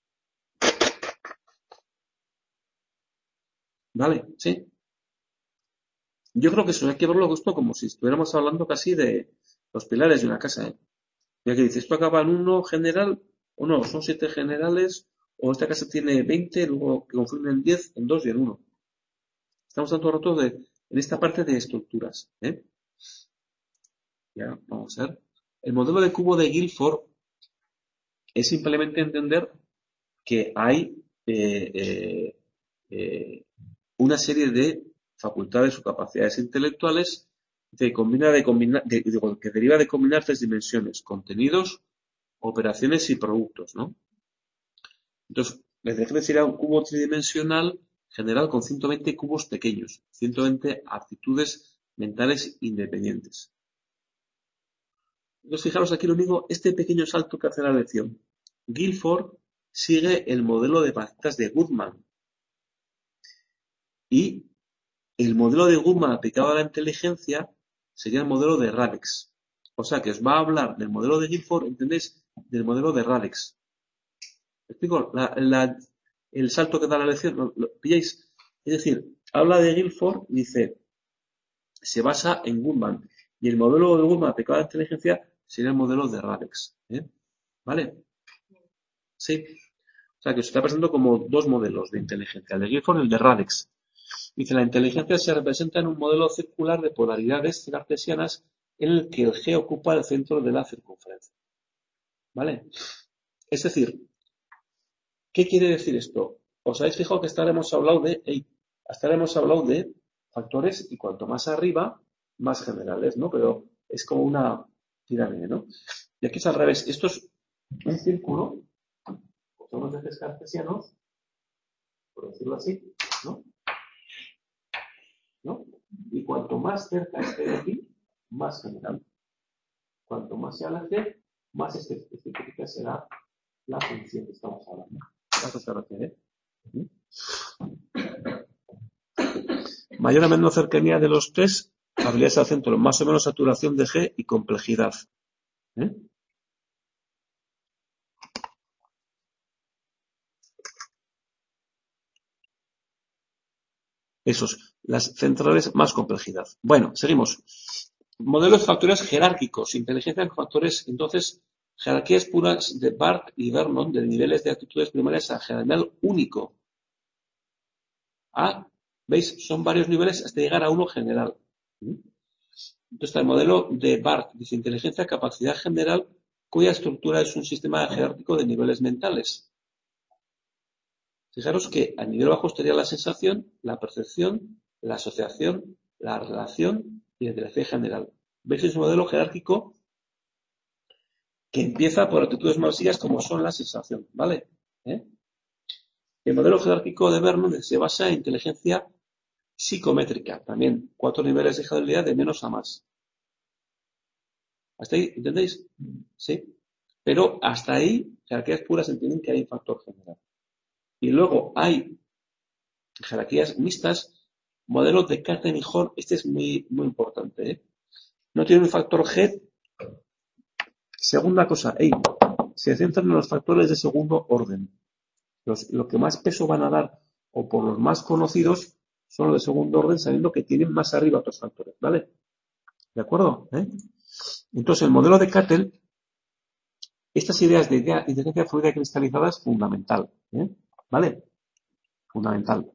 ¿Vale? ¿Sí? Yo creo que eso hay que verlo esto como si estuviéramos hablando casi de los pilares de una casa. ¿eh? Ya que dices, esto acaba en uno general, o no, son siete generales, o esta casa tiene veinte, luego que confluyen en diez, en dos y en uno. Estamos dando rato de, en esta parte de estructuras. ¿eh? Ya, vamos a ver. El modelo de cubo de Guilford es simplemente entender que hay eh, eh, eh, una serie de facultades o capacidades intelectuales que, combina de combina, de, digo, que deriva de combinar tres dimensiones: contenidos, operaciones y productos, ¿no? Entonces, la inteligencia sería un cubo tridimensional general con ciento veinte cubos pequeños, ciento veinte aptitudes mentales independientes. Entonces, fijaros aquí lo único, este pequeño salto que hace la lección. Guilford sigue el modelo de pacetas de Goodman. Y el modelo de Goodman aplicado a la inteligencia sería el modelo de Radix. O sea que os va a hablar del modelo de Guilford, ¿entendéis? Del modelo de Radix. ¿Me explico? La, la, el salto que da la lección, ¿lo, lo pilláis? Es decir, habla de Guilford y dice, se basa en Goodman. Y el modelo de Goodman aplicado a la inteligencia sería el modelo de Radix. ¿eh? ¿Vale? Sí. O sea que se está presentando como dos modelos de inteligencia, el de Guilford y el de Radix. Dice, la inteligencia se representa en un modelo circular de polaridades cartesianas en el que el G ocupa el centro de la circunferencia. ¿Vale? Es decir, ¿qué quiere decir esto? Os habéis fijado que hasta ahora hemos hablado de, hey, hasta ahora hemos hablado de factores y cuanto más arriba, más generales, ¿no? Pero es como una pirámide, ¿no? Y aquí es al revés. Esto es un círculo, pues son los ejes cartesianos, por decirlo así, ¿no? ¿No? Y cuanto más cerca esté de aquí, más general. Cuanto más se aleje, más específica será la función que estamos hablando. ¿eh? Mayor o menor cercanía de los tres, habilidades al centro, más o menos saturación de G y complejidad. ¿Eh? Esos, las centrales más complejidad. Bueno, seguimos. Modelos factoriales jerárquicos, inteligencia en factores, entonces, jerarquías puras de Barth y Vernon de niveles de actitudes primarias a general único. Ah, ¿veis? Son varios niveles hasta llegar a uno general. Entonces, el modelo de Barth dice inteligencia, capacidad general, cuya estructura es un sistema jerárquico de niveles mentales. Fijaros que a nivel bajo estaría la sensación, la percepción, la asociación, la relación y la inteligencia general. ¿Veis? Es un modelo jerárquico que empieza por actitudes básicas como son la sensación, ¿vale? ¿Eh? El modelo jerárquico de Vernon se basa en inteligencia psicométrica, también cuatro niveles de generalidad de menos a más. ¿Hasta ahí? ¿Entendéis? Sí. Pero hasta ahí, jerarquías puras entienden que hay un factor general. Y luego hay jerarquías mixtas, modelos de Cartan y Horn, este es muy, muy importante, ¿eh? No tiene un factor G. Segunda cosa, hey, se centran en los factores de segundo orden. Los, lo que más peso van a dar, o por los más conocidos, son los de segundo orden, sabiendo que tienen más arriba otros factores, ¿vale? ¿De acuerdo? ¿Eh? Entonces, el modelo de Cattell, estas ideas de inteligencia fluida cristalizada es fundamental, ¿eh? ¿Vale? Fundamental.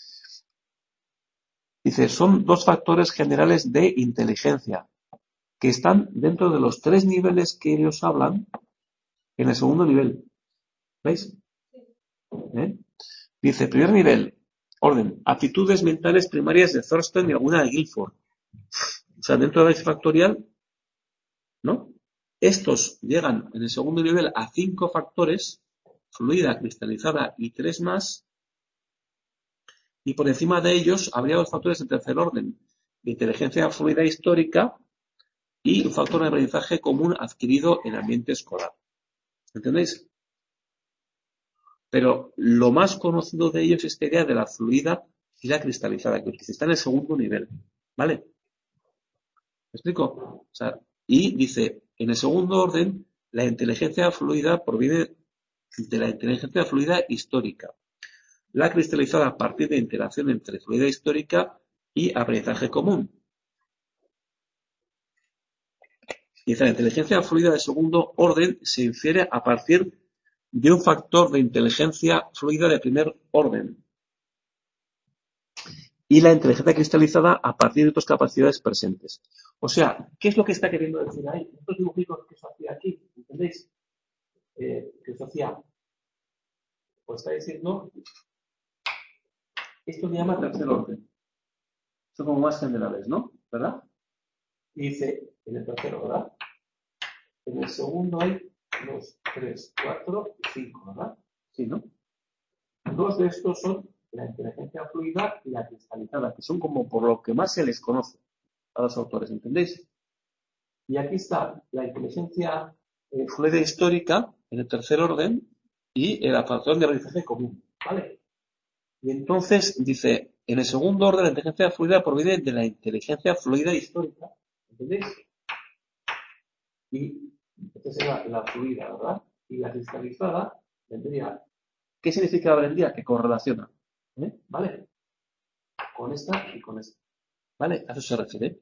Dice, son dos factores generales de inteligencia que están dentro de los tres niveles que ellos hablan en el segundo nivel. ¿Veis? ¿Eh? Dice, primer nivel, orden, aptitudes mentales primarias de Thurston y alguna de Guilford. O sea, dentro de la factorial, ¿no? Estos llegan en el segundo nivel a cinco factores, fluida, cristalizada y tres más, y por encima de ellos habría dos factores de tercer orden, de inteligencia fluida histórica y un factor de aprendizaje común adquirido en ambiente escolar. ¿Entendéis? Pero lo más conocido de ellos es esta idea de la fluida y la cristalizada, que está en el segundo nivel. ¿Vale? ¿Me explico? O sea, y dice, en el segundo orden, la inteligencia fluida proviene de la inteligencia fluida histórica. La cristalizada a partir de interacción entre fluida histórica y aprendizaje común. Dice, la inteligencia fluida de segundo orden se infiere a partir de un factor de inteligencia fluida de primer orden. Y la inteligencia cristalizada a partir de otras capacidades presentes. O sea, ¿qué es lo que está queriendo decir ahí? Estos dibujitos que se hacía aquí, ¿entendéis? Eh, que se hacía, pues está diciendo Esto se llama tercer orden. Son como más generales, ¿no? ¿Verdad? Y dice, en el tercero, ¿verdad? En el segundo hay dos, tres, cuatro y cinco, ¿verdad? Sí, ¿no? Dos de estos son la inteligencia fluida y la cristalizada, que son como por lo que más se les conoce a los autores, ¿entendéis? Y aquí está la inteligencia eh, fluida histórica en el tercer orden y el factor de aprendizaje común, ¿vale? Y entonces dice, en el segundo orden la inteligencia fluida proviene de la inteligencia fluida histórica, ¿entendéis? Y esta será la fluida, ¿verdad? Y la cristalizada vendría. ¿Qué significa vendría? Que correlaciona, ¿eh? ¿Vale? Con esta y con esta, ¿vale? A eso se refiere.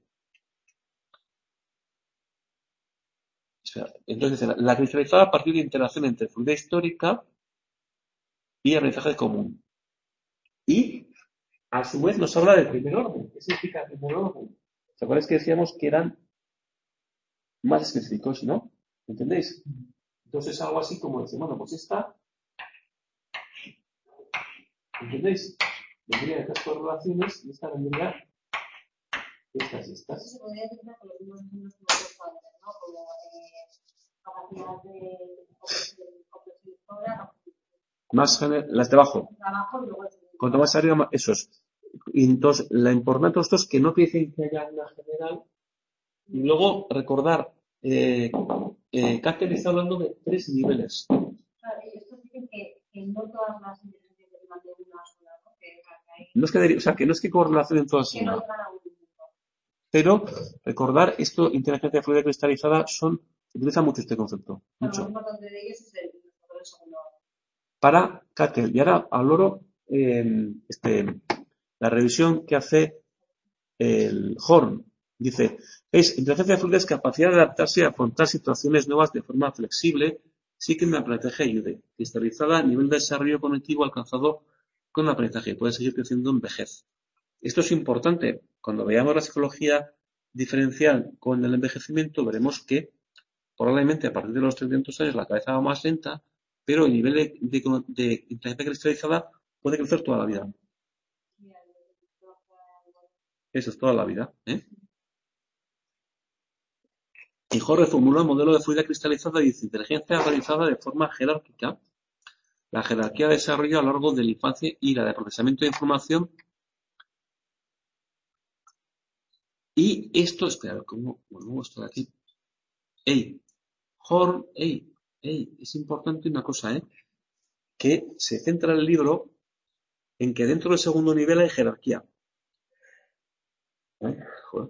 Espera, entonces dice, la cristalizada a partir de interacción entre fluidez histórica y aprendizaje común. Y, a su vez, nos habla del primer orden. ¿Qué significa el primer orden? ¿Os acordáis que decíamos que eran más específicos, ¿no? ¿Entendéis? Entonces, algo así como decir, bueno, pues esta, ¿entendéis? Vendría estas correlaciones y esta vendría estas y estas.
Se podría decir que los mismos ejemplos que hemos puesto antes, ¿no? Como capacidad de comprensión,
más las de abajo. Cuanto más arriba, esos. Y entonces, la importante de esto es que no dicen que haya una general. Y luego, recordar, eh, eh, Cáceres está hablando de tres niveles.
Claro, estos dicen que, que no todas las inteligencias derivan de una sola, ¿no? Que, hay...
No es que, o sea, que no es que correlacionen todas en una. Pero, recordar, esto, inteligencia fluida cristalizada, son, se utiliza mucho este concepto. Mucho.
Lo más importante de ellos es el, el segundo orden.
Para Cattell. Y ahora valoro eh, este, la revisión que hace el Horn. Dice, es inteligencia fluida es capacidad de adaptarse y afrontar situaciones nuevas de forma flexible, sí que un aprendizaje ayude. Cristalizada a nivel de desarrollo cognitivo alcanzado con el aprendizaje. Puede seguir creciendo en vejez. Esto es importante. Cuando veamos la psicología diferencial con el envejecimiento, veremos que probablemente a partir de los trescientos años la cabeza va más lenta, pero el nivel de, de, de inteligencia cristalizada puede crecer toda la vida. Eso es toda la vida, ¿eh? Y Horn reformuló el modelo de fluidez cristalizada y dice inteligencia organizada de forma jerárquica. La jerarquía de desarrollo a lo largo de la infancia y la de procesamiento de información. Y esto, espera, ¿cómo volvemos esto de aquí? Ey, Horn, ey, ey, es importante una cosa, ¿eh? Que se centra el libro en que dentro del segundo nivel hay jerarquía. ¿Eh? Joder.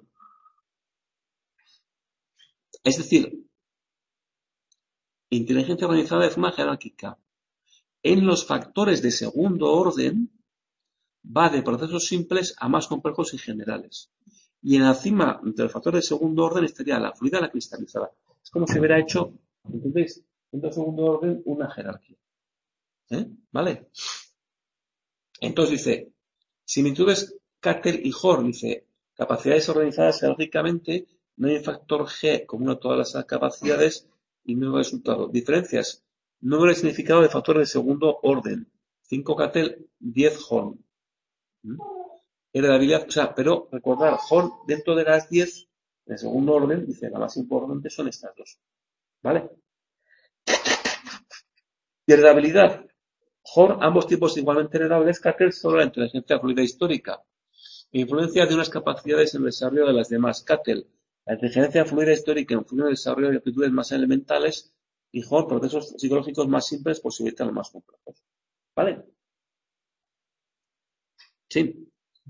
Es decir, inteligencia organizada de forma jerárquica. En los factores de segundo orden va de procesos simples a más complejos y generales. Y en la cima de los factores de segundo orden estaría la fluida y la cristalizada. Es como si hubiera hecho, ¿entendéis? Dentro del segundo orden una jerarquía. ¿Eh? ¿Vale? Entonces dice, similitudes Cattell y Horn, dice, capacidades organizadas jerárquicamente, no hay un factor G común a todas las capacidades y nuevo resultado. Diferencias, número de significado de factores de segundo orden. cinco Cattell, diez Horn. ¿Mm? Heredabilidad, o sea, pero recordar, Horn dentro de las diez, en el segundo orden, dice, la más importante son estas dos. ¿Vale? Y heredabilidad, Horn, ambos tipos igualmente heredables, Cattell solo la inteligencia fluida histórica. Influencia de unas capacidades en el desarrollo de las demás. Cattell, la inteligencia fluida histórica influye en el desarrollo de actitudes más elementales y Horn, procesos psicológicos más simples posibilitan los más complejos. ¿Vale? Sí.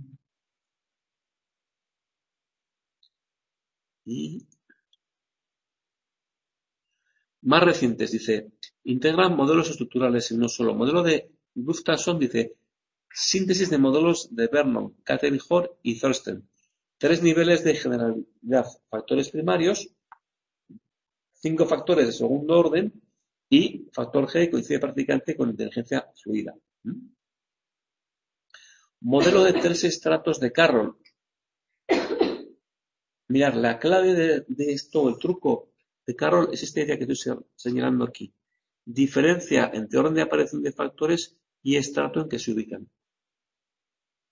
Y más recientes, dice, integran modelos estructurales en uno solo. Modelo de Gustafsson, dice, síntesis de modelos de Vernon, Cattell, Horn y Thurston. Tres niveles de generalidad. Factores primarios, cinco factores de segundo orden y factor G coincide prácticamente con inteligencia fluida. ¿Mm? Modelo de tres estratos de Carroll. Mirad, la clave de, de esto, el truco de Carroll es esta idea que estoy señalando aquí. Diferencia entre orden de aparición de factores y estrato en que se ubican.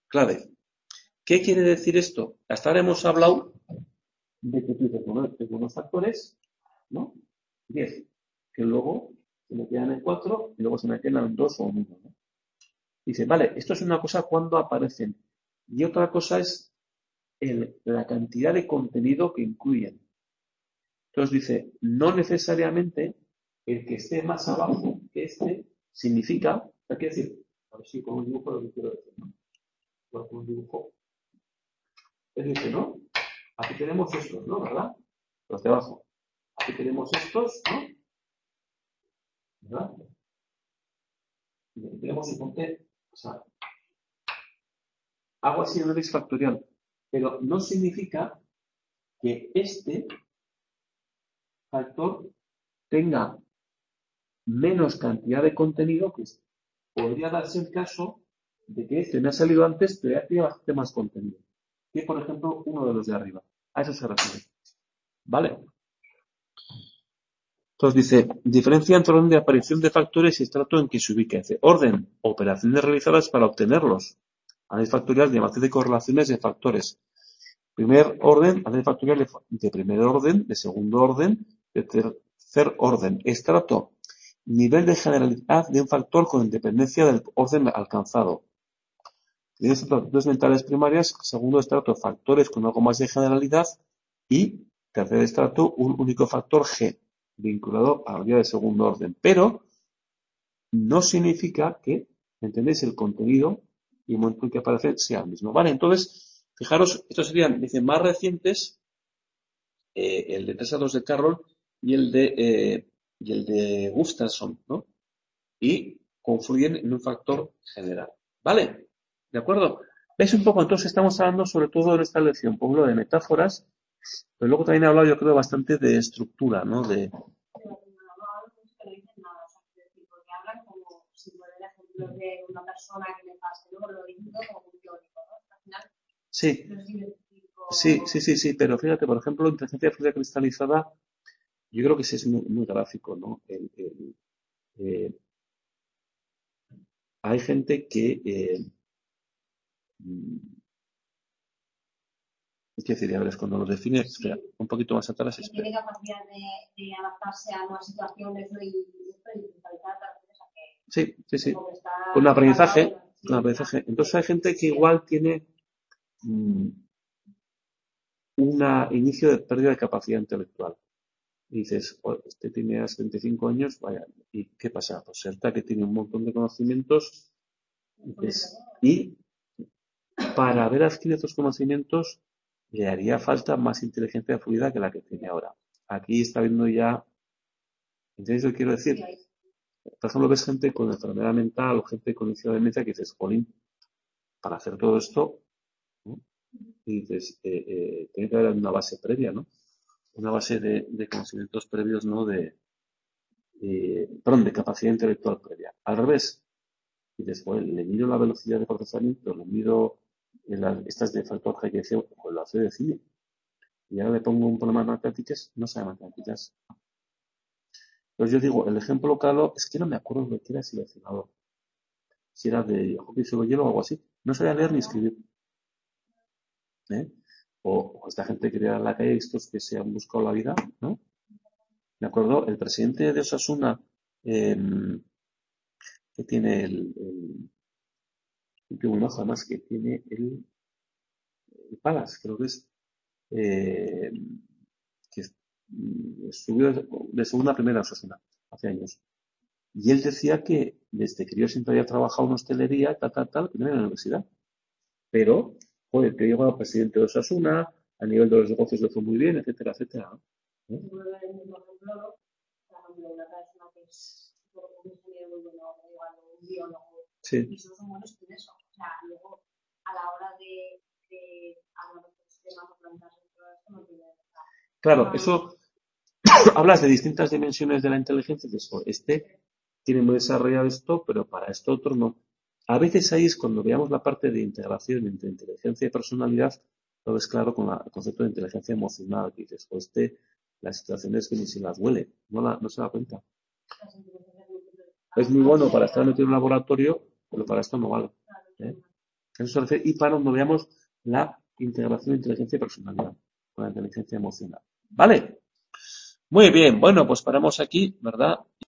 clave. ¿Qué quiere decir esto? Hasta ahora hemos hablado de que tú dices, bueno, tengo unos factores, ¿no? diez, que luego se me quedan en cuatro y luego se me quedan en dos o uno, ¿no? Dice, vale, esto es una cosa cuando aparecen. Y otra cosa es el, la cantidad de contenido que incluyen. Entonces dice, no necesariamente el que esté más abajo que este significa, hay que decir, a ver si con un dibujo lo que quiero decir, ¿no? Con un dibujo. Es decir, ¿no? Aquí tenemos estos, ¿no? ¿Verdad? Los de abajo. Aquí tenemos estos, ¿no? ¿Verdad? Y aquí tenemos, suponte, o sea, hago así en un X factorial, pero no significa que este factor tenga menos cantidad de contenido que este. Podría darse el caso de que este me ha salido antes, pero ya tiene bastante más contenido. Que, por ejemplo, uno de los de arriba. A eso se refiere. ¿Vale? Entonces dice, diferencia entre orden de aparición de factores y estrato en que se ubica. Dice, orden, operaciones realizadas para obtenerlos. Análisis factorial de matriz de correlaciones de factores. Primer orden, análisis factorial de, de primer orden, de segundo orden, de tercer orden. Estrato, nivel de generalidad de un factor con independencia del orden alcanzado. Primer estrato, factores mentales primarias. Segundo estrato, factores con algo más de generalidad. Y tercer estrato, un único factor G, vinculado a la vía de segundo orden. Pero no significa que, ¿entendéis? El contenido y el momento en que aparece sea el mismo. Vale, entonces, fijaros, estos serían, dicen, más recientes, eh, el de tres a dos de Carroll y el de, eh, y el de Gustafsson, ¿no? Y confluyen en un factor general. ¿Vale? ¿De acuerdo? ¿Veis un poco? Entonces estamos hablando sobre todo en esta lección, por ejemplo, de metáforas, pero luego también he hablado, yo creo, bastante de estructura, ¿no? De,
hablan como si fuera el ejemplo de una persona que me pase, luego lo digo como un teórico, ¿no? Al final,
sí,
no es idéntico.
sí, sí, sí, sí, pero fíjate, por ejemplo, inteligencia artificial cristalizada, yo creo que sí es muy, muy gráfico, ¿no? El, el, eh, hay gente que, eh, es decir, a ver, es cuando lo define, espera,
Sí.
un poquito más atrás,
Que
espera.
tiene capacidad de, de adaptarse a nuevas situaciones y digitalizar que
Sí, sí, sí.
como está
Con aprendizaje,
preparado, sí,
con aprendizaje. Entonces hay gente que igual tiene mm, un inicio de pérdida de capacidad intelectual. Y dices, oh, este tiene setenta y cinco años, vaya, ¿y qué pasa? Pues cierta que tiene un montón de conocimientos dices, y para haber adquirido estos conocimientos le haría falta más inteligencia fluida que la que tiene ahora. Aquí está viendo ya, ¿entendéis lo que quiero decir? Por ejemplo, ves gente con enfermedad mental o gente con inicio de demencia que dices, jolín, para hacer todo esto, ¿no? Y dices, eh, eh, tiene que haber una base previa, ¿no? Una base de, de conocimientos previos, ¿no? De, de, perdón, de capacidad intelectual previa. Al revés, y después le mido la velocidad de procesamiento, le mido las, estas de factor G que decía, pues lo hace de cine. Y ahora le pongo un problema de matemáticas, no sabe matemáticas. Entonces yo digo, el ejemplo claro es que no me acuerdo de qué era seleccionador. Si era de hockey sobre hielo o algo así. No sabía leer ni escribir. ¿Eh? O, o esta gente que era en la calle, estos que se han buscado la vida, ¿no? Me acuerdo, el presidente de Osasuna, eh, que tiene el, el, el un ojo además, que tiene el, el Palas, creo que es, eh, que mm, subió de, de segunda a primera Osasuna, hace años. Y él decía que desde que yo siempre había trabajado en hostelería, tal, tal, tal, primero en la universidad. Pero, joder, que llegó a presidente de Osasuna, a nivel de los negocios lo fue muy bien, etcétera, etcétera. ¿Eh? Sí.
Y son buenos en eso. O sea, luego, a la hora de, de hablar de sistemas o plantas y todo esto, no tiene nada.
Claro, eso hablas de distintas dimensiones de la inteligencia, de eso. Este tiene muy desarrollado esto, pero para esto otro no. A veces ahí es cuando veamos la parte de integración entre inteligencia y personalidad, lo ves claro con la, el concepto de inteligencia emocional, que dices, o este, las situaciones que ni se las huele, no, la, no se da cuenta. Es muy bueno para estar metido en un laboratorio, pero para esto no vale. ¿Eh? Eso se refiere, y para cuando veamos la integración de inteligencia y personalidad con la inteligencia emocional. ¿Vale? Muy bien, bueno, pues paramos aquí, ¿verdad?